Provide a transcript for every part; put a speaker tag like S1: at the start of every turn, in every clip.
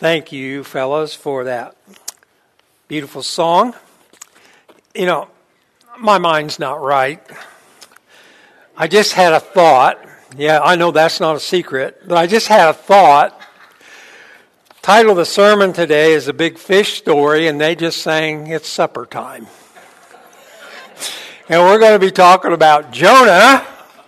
S1: Thank you, fellas, for that beautiful song. You know, my mind's not right. I just had a thought. Yeah, I know that's not a secret, but I just had a thought. Title of the sermon today is A Big Fish Story, and they just sang it's supper time. And we're going to be talking about Jonah.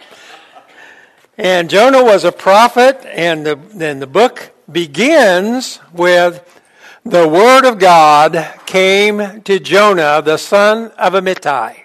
S1: And Jonah was a prophet, and the book begins with the word of God came to Jonah, the son of Amittai.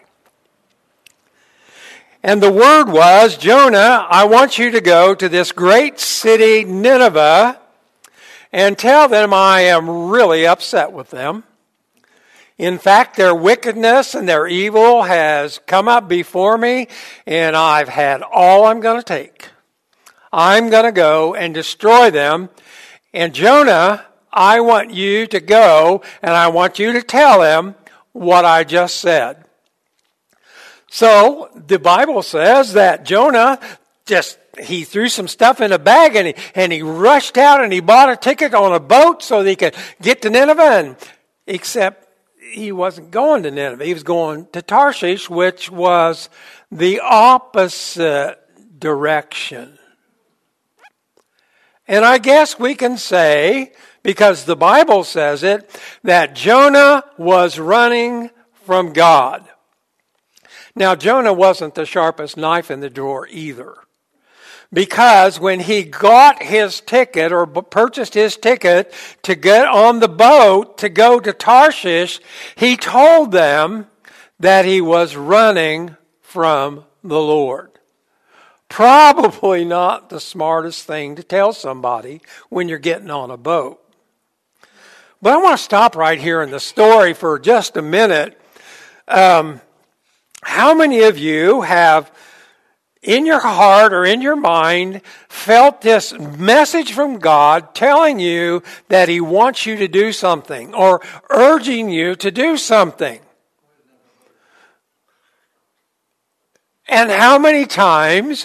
S1: And the word was, Jonah, I want you to go to this great city, Nineveh, and tell them I am really upset with them. In fact, their wickedness and their evil has come up before me, and I've had all I'm going to take. I'm going to go and destroy them. And Jonah, I want you to go, and I want you to tell them what I just said. So the Bible says that Jonah he threw some stuff in a bag, and he rushed out, and he bought a ticket on a boat so that he could get to Nineveh. Except he wasn't going to Nineveh. He was going to Tarshish, which was the opposite direction. And I guess we can say, because the Bible says it, that Jonah was running from God. Now, Jonah wasn't the sharpest knife in the drawer either. Because when he got his ticket or purchased his ticket to get on the boat to go to Tarshish, he told them that he was running from the Lord. Probably not the smartest thing to tell somebody when you're getting on a boat. But I want to stop right here in the story for just a minute. How many of you have, in your heart or in your mind, felt this message from God telling you that He wants you to do something or urging you to do something? And how many times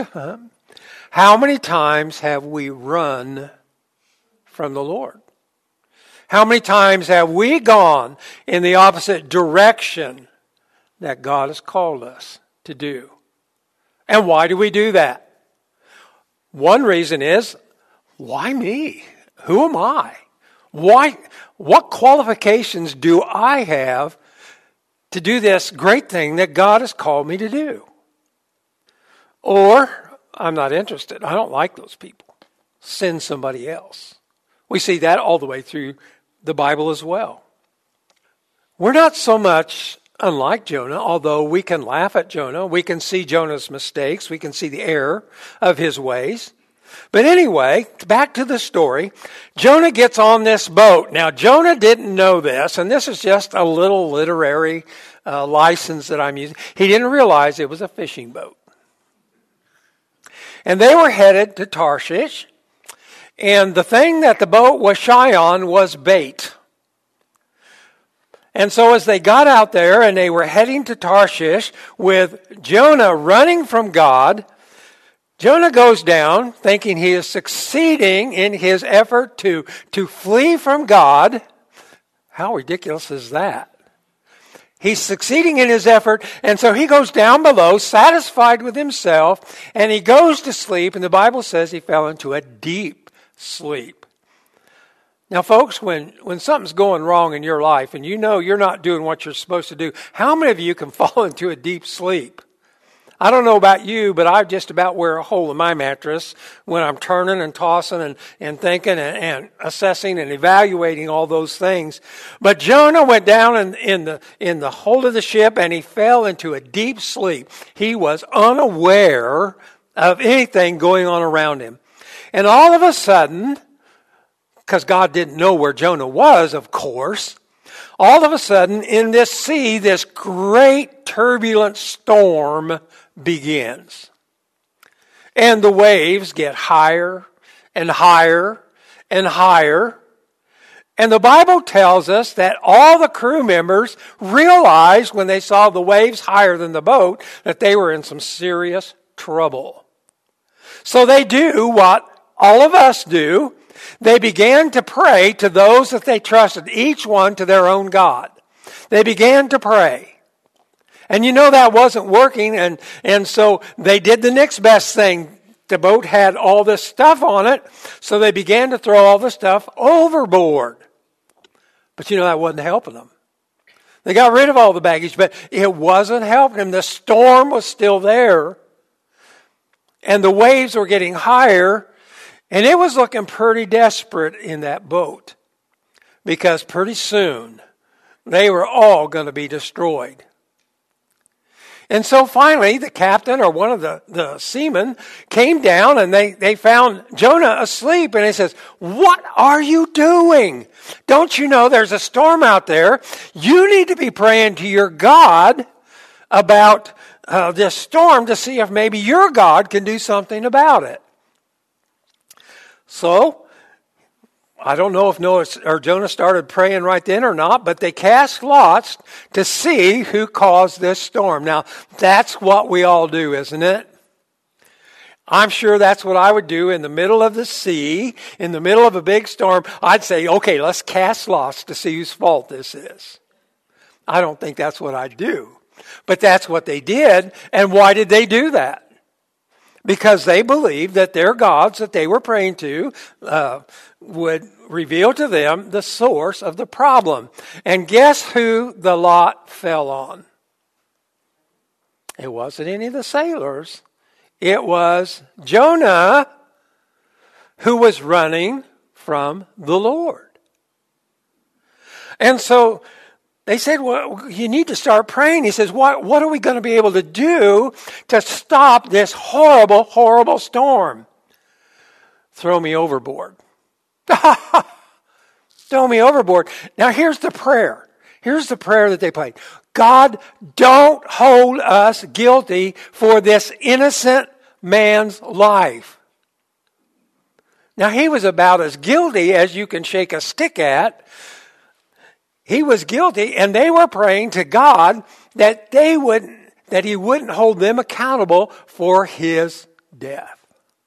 S1: have we run from the Lord? How many times have we gone in the opposite direction that God has called us to do? And why do we do that? One reason is, why me? Who am I? What qualifications do I have to do this great thing that God has called me to do? Or, I'm not interested. I don't like those people. Send somebody else. We see that all the way through the Bible as well. We're not so much unlike Jonah, although we can laugh at Jonah. We can see Jonah's mistakes. We can see the error of his ways. But anyway, back to the story. Jonah gets on this boat. Now, Jonah didn't know this, and this is just a little literary license that I'm using. He didn't realize it was a fishing boat. And they were headed to Tarshish, and the thing that the boat was shy on was bait. And so as they got out there and they were heading to Tarshish with Jonah running from God, Jonah goes down thinking he is succeeding in his effort to flee from God. How ridiculous is that? He's succeeding in his effort, and so he goes down below, satisfied with himself, and he goes to sleep, and the Bible says he fell into a deep sleep. Now, folks, when something's going wrong in your life, and you know you're not doing what you're supposed to do, how many of you can fall into a deep sleep? I don't know about you, but I just about wear a hole in my mattress when I'm turning and tossing and thinking and assessing and evaluating all those things. But Jonah went down in the hold of the ship, and he fell into a deep sleep. He was unaware of anything going on around him. And all of a sudden, because God didn't know where Jonah was, of course, all of a sudden in this sea, this great turbulent storm begins. And the waves get higher and higher and higher. And the Bible tells us that all the crew members realized when they saw the waves higher than the boat that they were in some serious trouble. So they do what all of us do. They began to pray to those that they trusted, each one to their own God. They began to pray. And that wasn't working, and so they did the next best thing. The boat had all this stuff on it, so they began to throw all the stuff overboard. But that wasn't helping them. They got rid of all the baggage, but it wasn't helping them. The storm was still there, and the waves were getting higher, and it was looking pretty desperate in that boat, because pretty soon they were all going to be destroyed. And so finally, the captain or one of the seamen came down, and they found Jonah asleep. And he says, "What are you doing? Don't you know there's a storm out there? You need to be praying to your God about this storm to see if maybe your God can do something about it." So, I don't know if Noah or Jonah started praying right then or not, but they cast lots to see who caused this storm. Now, that's what we all do, isn't it? I'm sure that's what I would do in the middle of the sea, in the middle of a big storm. I'd say, okay, let's cast lots to see whose fault this is. I don't think that's what I'd do. But that's what they did. And why did they do that? Because they believed that their gods that they were praying to would reveal to them the source of the problem. And guess who the lot fell on? It wasn't any of the sailors. It was Jonah, who was running from the Lord. And so they said, well, you need to start praying. He says, what are we going to be able to do to stop this horrible, horrible storm? Throw me overboard. Throw me overboard. Now here's the prayer. Here's the prayer that they prayed. God, don't hold us guilty for this innocent man's life. Now he was about as guilty as you can shake a stick at. He was guilty, and they were praying to God that he wouldn't hold them accountable for his death.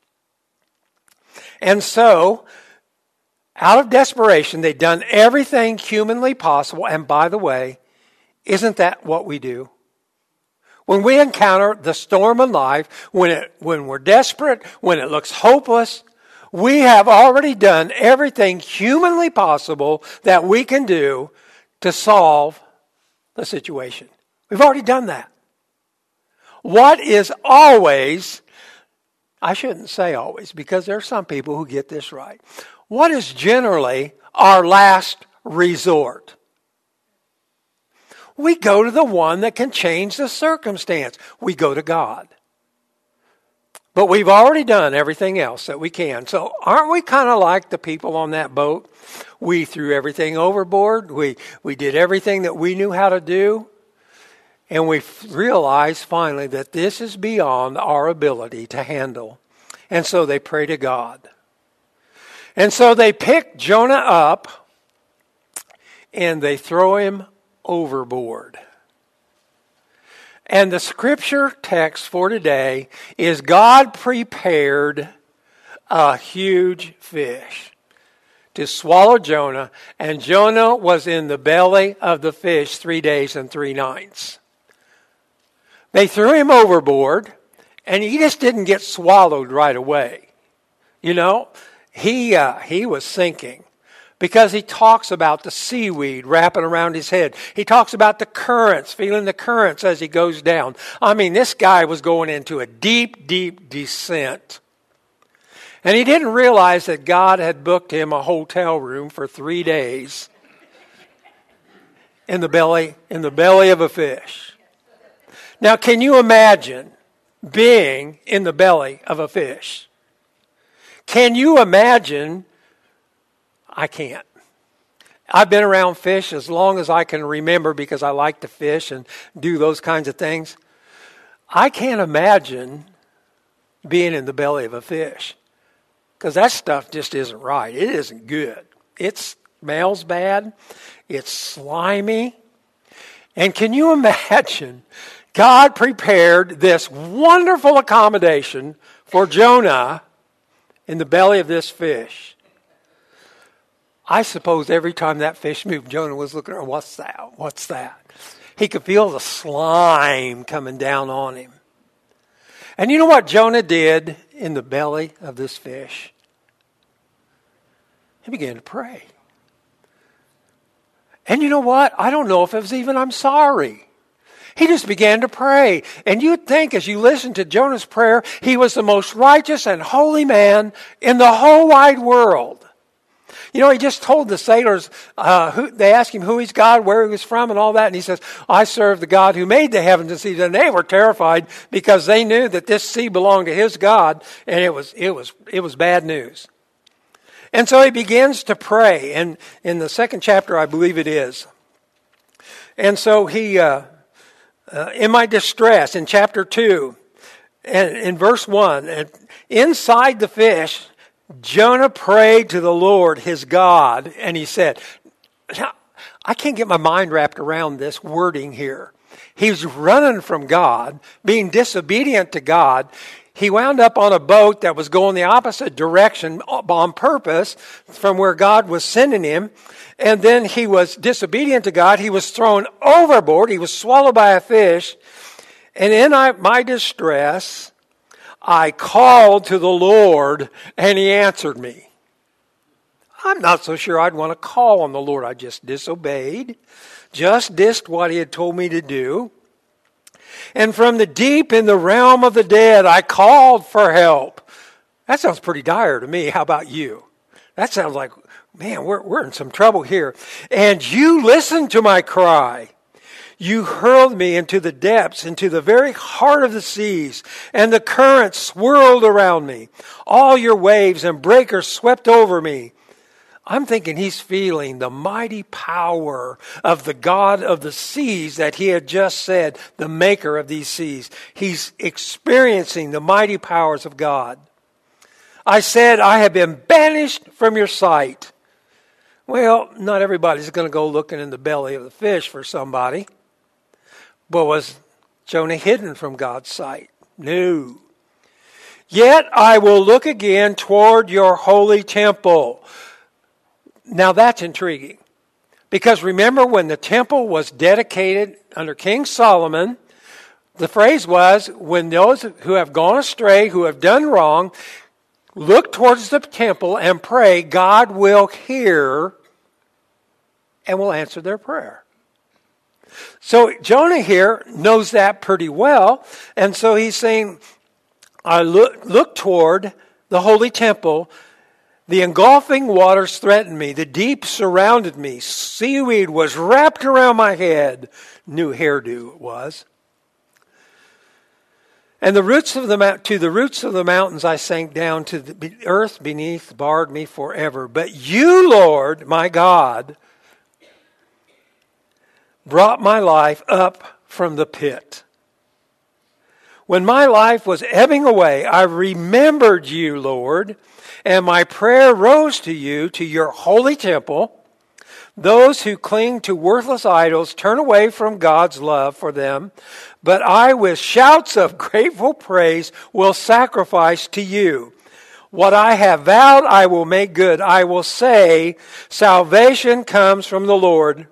S1: And so, out of desperation, they'd done everything humanly possible. And by the way, isn't that what we do? When we encounter the storm in life, when we're desperate, when it looks hopeless, we have already done everything humanly possible that we can do to solve the situation. We've already done that. What is always, I shouldn't say always, because there are some people who get this right. What is generally our last resort? We go to the one that can change the circumstance. We go to God. But we've already done everything else that we can. So aren't we kind of like the people on that boat? We threw everything overboard. We did everything that we knew how to do. And we realized finally that this is beyond our ability to handle. And so they pray to God. And so they pick Jonah up and they throw him overboard. And the scripture text for today is God prepared a huge fish to swallow Jonah, and Jonah was in the belly of the fish 3 days and 3 nights. They threw him overboard, and he just didn't get swallowed right away. You know, he was sinking. Because he talks about the seaweed wrapping around his head. He talks about the currents, feeling the currents as he goes down. I mean, this guy was going into a deep, deep descent. And he didn't realize that God had booked him a hotel room for 3 days in the belly of a fish. Now, can you imagine being in the belly of a fish? Can you imagine? I can't. I've been around fish as long as I can remember because I like to fish and do those kinds of things. I can't imagine being in the belly of a fish because that stuff just isn't right. It isn't good. It smells bad. It's slimy. And can you imagine God prepared this wonderful accommodation for Jonah in the belly of this fish? I suppose every time that fish moved, Jonah was looking at her, what's that? What's that? He could feel the slime coming down on him. And you know what Jonah did in the belly of this fish? He began to pray. And you know what? I don't know if it was even, I'm sorry. He just began to pray. And you'd think as you listen to Jonah's prayer, he was the most righteous and holy man in the whole wide world. You know, he just told the sailors, they asked him who he's God, where he was from, and all that. And he says, I serve the God who made the heavens and seas. And they were terrified because they knew that this sea belonged to his God, and it was bad news. And so he begins to pray, and in the second chapter, I believe it is. And so he, in my distress, in chapter 2, and in verse 1, and inside the fish, Jonah prayed to the Lord, his God, and he said, now, I can't get my mind wrapped around this wording here. He's running from God, being disobedient to God. He wound up on a boat that was going the opposite direction on purpose from where God was sending him. And then he was disobedient to God. He was thrown overboard. He was swallowed by a fish. And in my distress, I called to the Lord, and he answered me. I'm not so sure I'd want to call on the Lord. I just disobeyed, just did what he had told me to do. And from the deep in the realm of the dead, I called for help. That sounds pretty dire to me. How about you? That sounds like, man, we're in some trouble here. And you listened to my cry. You hurled me into the depths, into the very heart of the seas, and the currents swirled around me. All your waves and breakers swept over me. I'm thinking he's feeling the mighty power of the God of the seas that he had just said, the maker of these seas. He's experiencing the mighty powers of God. I said, I have been banished from your sight. Well, not everybody's going to go looking in the belly of the fish for somebody. But was Jonah hidden from God's sight? No. Yet I will look again toward your holy temple. Now that's intriguing. Because remember when the temple was dedicated under King Solomon, the phrase was, when those who have gone astray, who have done wrong, look towards the temple and pray, God will hear and will answer their prayer. So Jonah here knows that pretty well. And so he's saying, I look toward the holy temple. The engulfing waters threatened me. The deep surrounded me. Seaweed was wrapped around my head. New hairdo it was. And to the roots of the mountains I sank down. To the earth beneath barred me forever. But you, Lord, my God, brought my life up from the pit. When my life was ebbing away, I remembered you, Lord, and my prayer rose to you, to your holy temple. Those who cling to worthless idols turn away from God's love for them, but I, with shouts of grateful praise, will sacrifice to you. What I have vowed, I will make good. I will say, salvation comes from the Lord.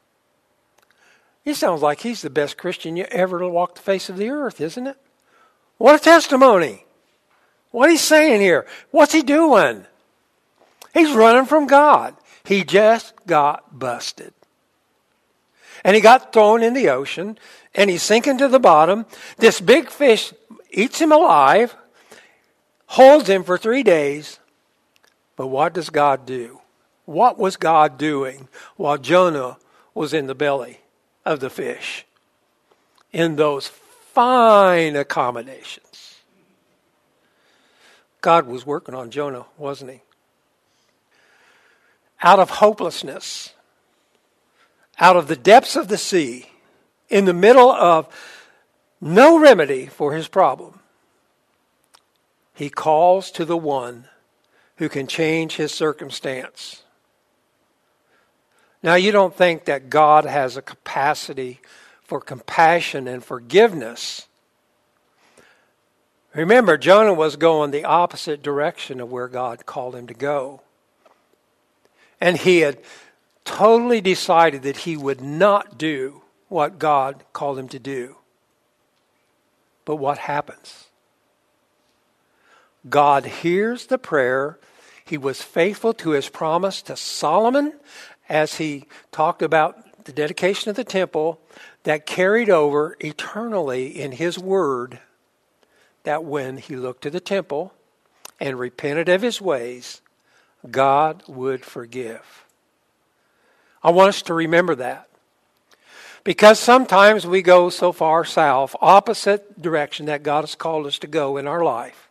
S1: He sounds like he's the best Christian you ever walked the face of the earth, isn't it? What a testimony. What he's saying here. What's he doing? He's running from God. He just got busted. And he got thrown in the ocean, and he's sinking to the bottom. This big fish eats him alive, holds him for 3 days. But what does God do? What was God doing while Jonah was in the belly of the fish in those fine accommodations? God was working on Jonah, wasn't he? Out of hopelessness, out of the depths of the sea, in the middle of no remedy for his problem, he calls to the one who can change his circumstance. Now, you don't think that God has a capacity for compassion and forgiveness. Remember, Jonah was going the opposite direction of where God called him to go. And he had totally decided that he would not do what God called him to do. But what happens? God hears the prayer. He was faithful to his promise to Solomon as he talked about the dedication of the temple, that carried over eternally in his word, that when he looked to the temple and repented of his ways, God would forgive. I want us to remember that. Because sometimes we go so far south, opposite direction that God has called us to go in our life.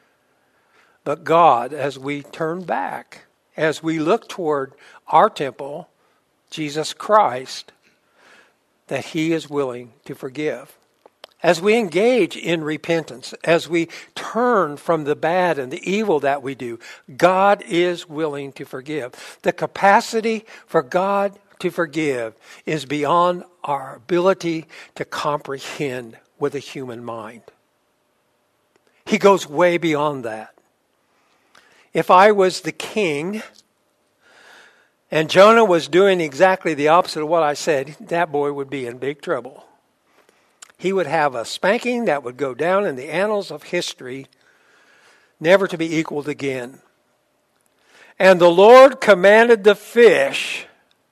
S1: But God, as we turn back, as we look toward our temple, Jesus Christ, that he is willing to forgive. As we engage in repentance, as we turn from the bad and the evil that we do, God is willing to forgive. The capacity for God to forgive is beyond our ability to comprehend with a human mind. He goes way beyond that. If I was the king and Jonah was doing exactly the opposite of what I said, that boy would be in big trouble. He would have a spanking that would go down in the annals of history, never to be equaled again. And the Lord commanded the fish,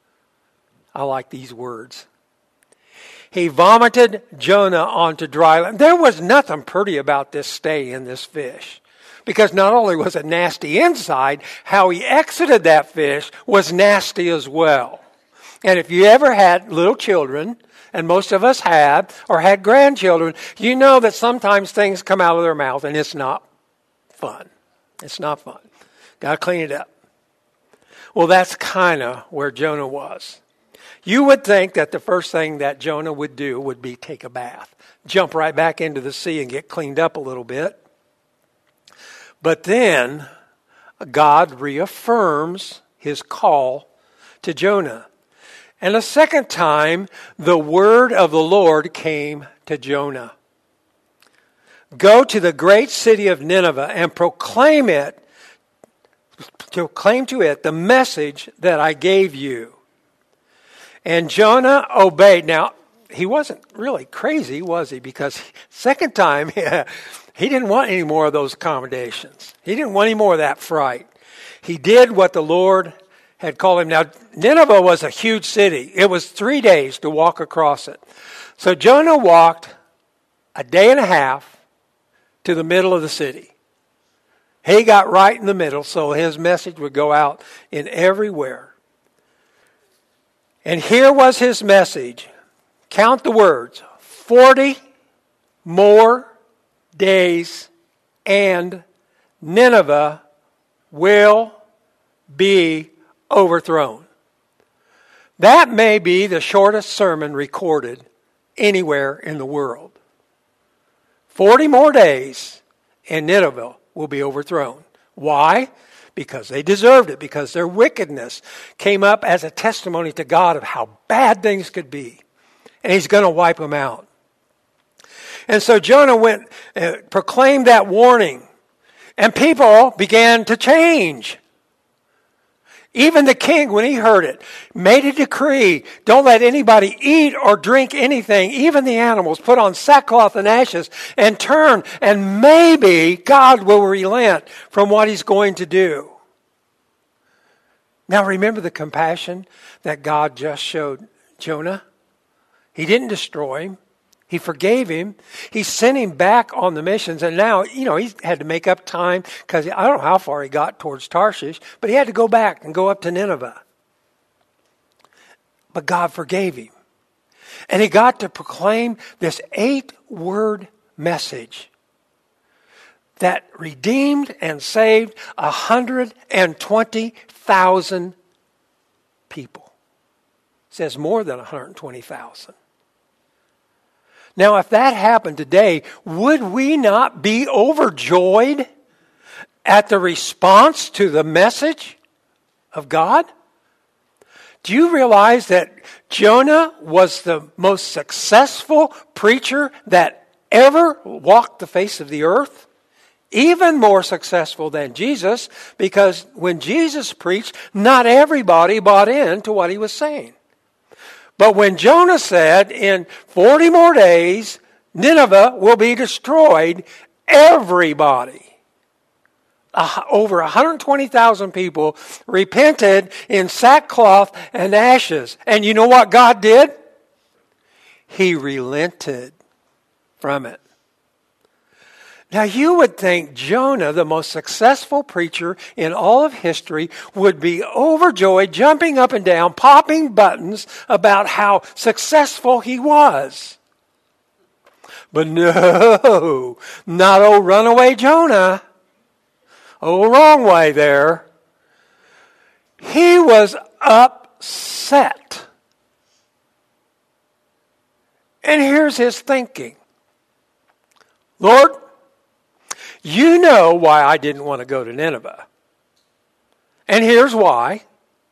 S1: I like these words, he vomited Jonah onto dry land. There was nothing pretty about this stay in this fish. Because not only was it nasty inside, how he exited that fish was nasty as well. And if you ever had little children, and most of us have, or had grandchildren, you know that sometimes things come out of their mouth and it's not fun. It's not fun. Got to clean it up. Well, that's kind of where Jonah was. You would think that the first thing that Jonah would do would be take a bath, jump right back into the sea and get cleaned up a little bit. But then God reaffirms his call to Jonah. And a second time, the word of the Lord came to Jonah. Go to the great city of Nineveh and proclaim to it the message that I gave you. And Jonah obeyed. Now, he wasn't really crazy, was he? Because second time, he didn't want any more of those accommodations. He didn't want any more of that fright. He did what the Lord had called him. Now, Nineveh was a huge city. It was 3 days to walk across it. So Jonah walked a day and a half to the middle of the city. He got right in the middle, so his message would go out in everywhere. And here was his message. Count the words. 40 more days and Nineveh will be overthrown. That may be the shortest sermon recorded anywhere in the world. 40 more days and Nineveh will be overthrown. Why? Because they deserved it. Because their wickedness came up as a testimony to God of how bad things could be. And he's going to wipe them out. And so Jonah went and proclaimed that warning. And people began to change. Even the king, when he heard it, made a decree. Don't let anybody eat or drink anything, even the animals. Put on sackcloth and ashes and turn. And maybe God will relent from what he's going to do. Now remember the compassion that God just showed Jonah. He didn't destroy him. He forgave him. He sent him back on the missions. And now, he had to make up time because I don't know how far he got towards Tarshish, but he had to go back and go up to Nineveh. But God forgave him. And he got to proclaim this 8-word message that redeemed and saved 120,000 people. It says more than 120,000. Now, if that happened today, would we not be overjoyed at the response to the message of God? Do you realize that Jonah was the most successful preacher that ever walked the face of the earth? even more successful than Jesus, because when Jesus preached, not everybody bought into what he was saying. But when Jonah said, in 40 more days, Nineveh will be destroyed, everybody, over 120,000 people, repented in sackcloth and ashes. And you know what God did? He relented from it. Now you would think Jonah, the most successful preacher in all of history, would be overjoyed, jumping up and down, popping buttons about how successful he was. But no, not old runaway Jonah. Oh, wrong way there. He was upset. And here's his thinking. Lord, you know why I didn't want to go to Nineveh. And here's why.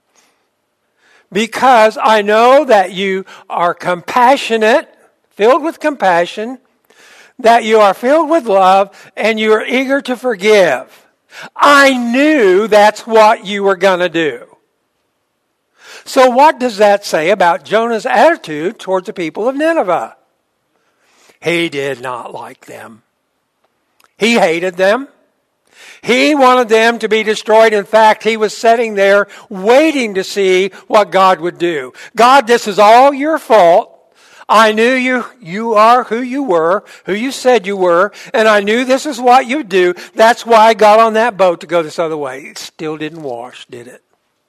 S1: Because I know that you are compassionate, filled with compassion, that you are filled with love, and you are eager to forgive. I knew that's what you were going to do. So what does that say about Jonah's attitude towards the people of Nineveh? He did not like them. He hated them. He wanted them to be destroyed. In fact, he was sitting there waiting to see what God would do. God, this is all your fault. I knew you are who you were, who you said you were, and I knew this is what you'd do. That's why I got on that boat to go this other way. It still didn't wash, did it?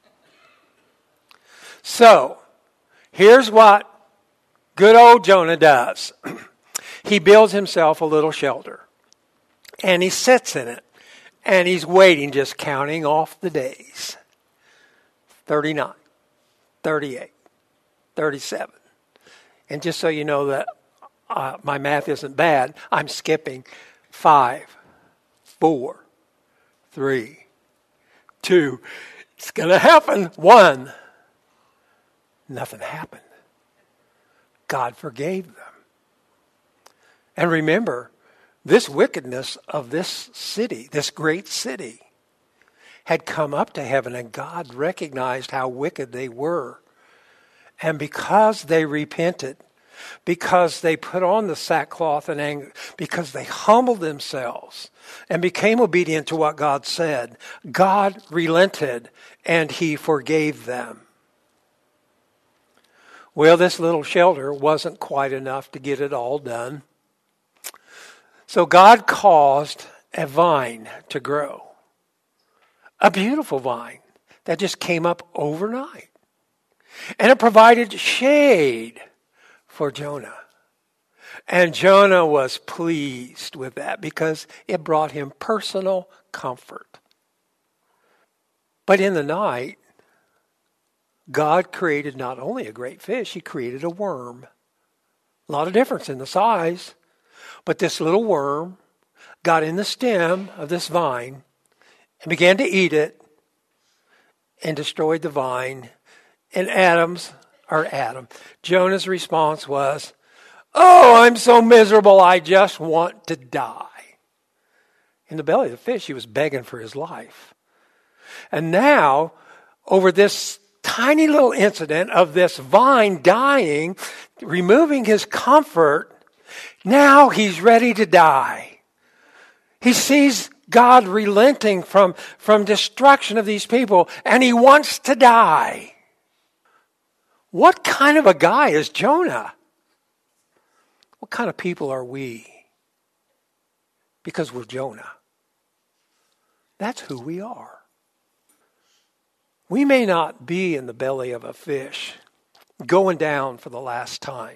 S1: So, here's what good old Jonah does. He builds himself a little shelter. And he sits in it. And he's waiting, just counting off the days. 39, 38, 37. And just so you know that my math isn't bad, I'm skipping 5, 4, 3, 2. It's going to happen. 1. Nothing happened. God forgave them. And remember, this wickedness of this city, this great city, had come up to heaven, and God recognized how wicked they were. And because they repented, because they put on the sackcloth and anger, because they humbled themselves and became obedient to what God said, God relented and he forgave them. Well, this little shelter wasn't quite enough to get it all done. So God caused a vine to grow. A beautiful vine that just came up overnight. And it provided shade for Jonah. And Jonah was pleased with that because it brought him personal comfort. But in the night, God created not only a great fish, he created a worm. A lot of difference in the size. But this little worm got in the stem of this vine and began to eat it and destroyed the vine. And Jonah's response was, "Oh, I'm so miserable, I just want to die." In the belly of the fish, he was begging for his life. And now, over this tiny little incident of this vine dying, removing his comfort, now he's ready to die. He sees God relenting from destruction of these people, and he wants to die. What kind of a guy is Jonah? What kind of people are we? Because we're Jonah. That's who we are. We may not be in the belly of a fish, going down for the last time.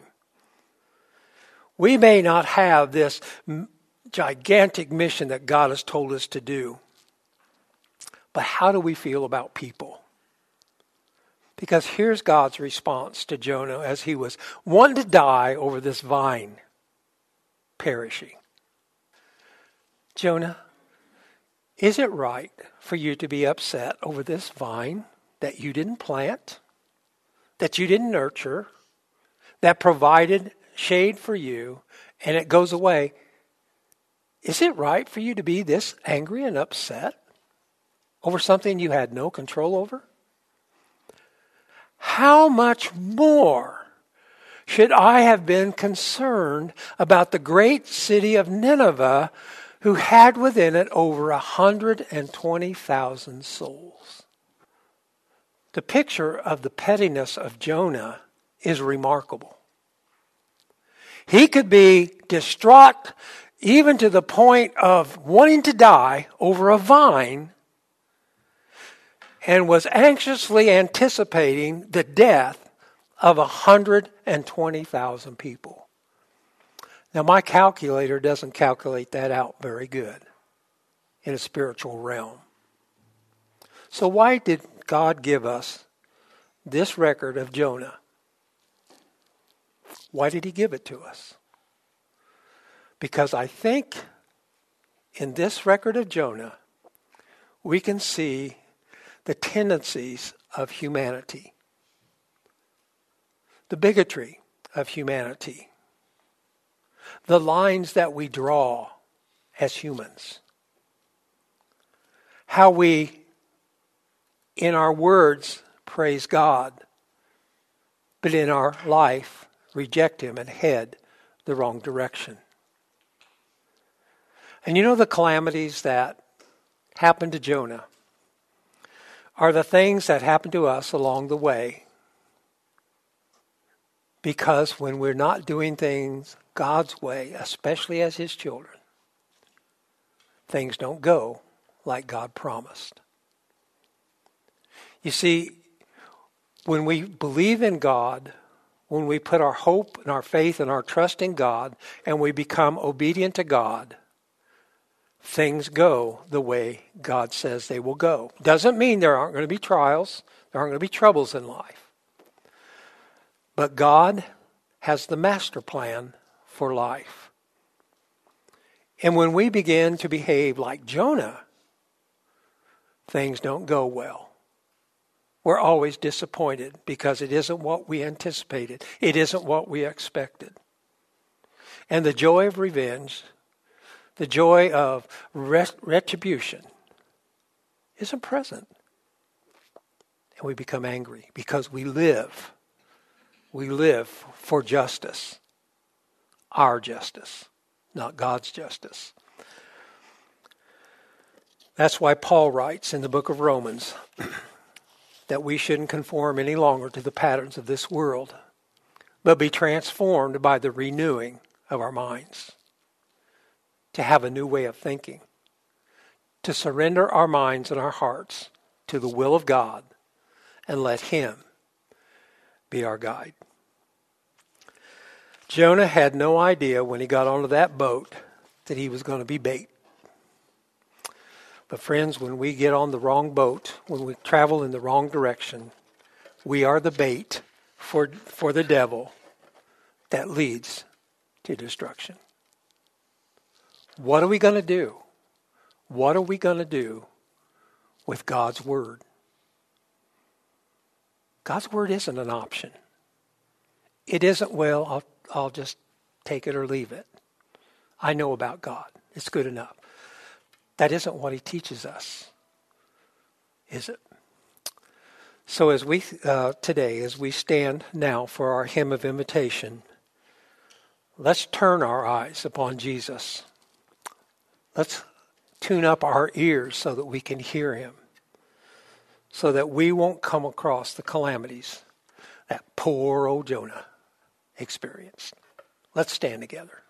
S1: We may not have this gigantic mission that God has told us to do. But how do we feel about people? Because here's God's response to Jonah as he was wanting to die over this vine perishing. Jonah, is it right for you to be upset over this vine that you didn't plant, that you didn't nurture, that provided shade for you, and it goes away? Is it right for you to be this angry and upset over something you had no control over? How much more should I have been concerned about the great city of Nineveh, who had within it over 120,000 souls? The picture of the pettiness of Jonah is remarkable. He could be distraught even to the point of wanting to die over a vine, and was anxiously anticipating the death of 120,000 people. Now, my calculator doesn't calculate that out very good in a spiritual realm. So why did God give us this record of Jonah? Why did he give it to us? Because I think in this record of Jonah, we can see the tendencies of humanity, the bigotry of humanity, the lines that we draw as humans, how we, in our words, praise God, but in our life, reject him and head the wrong direction. And you know, the calamities that happened to Jonah are the things that happen to us along the way. Because when we're not doing things God's way, especially as his children, things don't go like God promised. You see, when we believe in God, when we put our hope and our faith and our trust in God, and we become obedient to God, things go the way God says they will go. Doesn't mean there aren't going to be trials, there aren't going to be troubles in life. But God has the master plan for life. And when we begin to behave like Jonah, things don't go well. We're always disappointed because it isn't what we anticipated. It isn't what we expected. And the joy of revenge, the joy of retribution isn't present. And we become angry because we live for justice. Our justice, not God's justice. That's why Paul writes in the book of Romans that we shouldn't conform any longer to the patterns of this world, but be transformed by the renewing of our minds. To have a new way of thinking, to surrender our minds and our hearts to the will of God and let him be our guide. Jonah had no idea when he got onto that boat that he was going to be bait. But friends, when we get on the wrong boat, when we travel in the wrong direction, we are the bait for the devil that leads to destruction. What are we going to do? What are we going to do with God's Word? God's Word isn't an option. It isn't, well, I'll just take it or leave it. I know about God. It's good enough. That isn't what he teaches us, is it? So as we today, as we stand now for our hymn of invitation, let's turn our eyes upon Jesus. Let's tune up our ears so that we can hear him, so that we won't come across the calamities that poor old Jonah experienced. Let's stand together.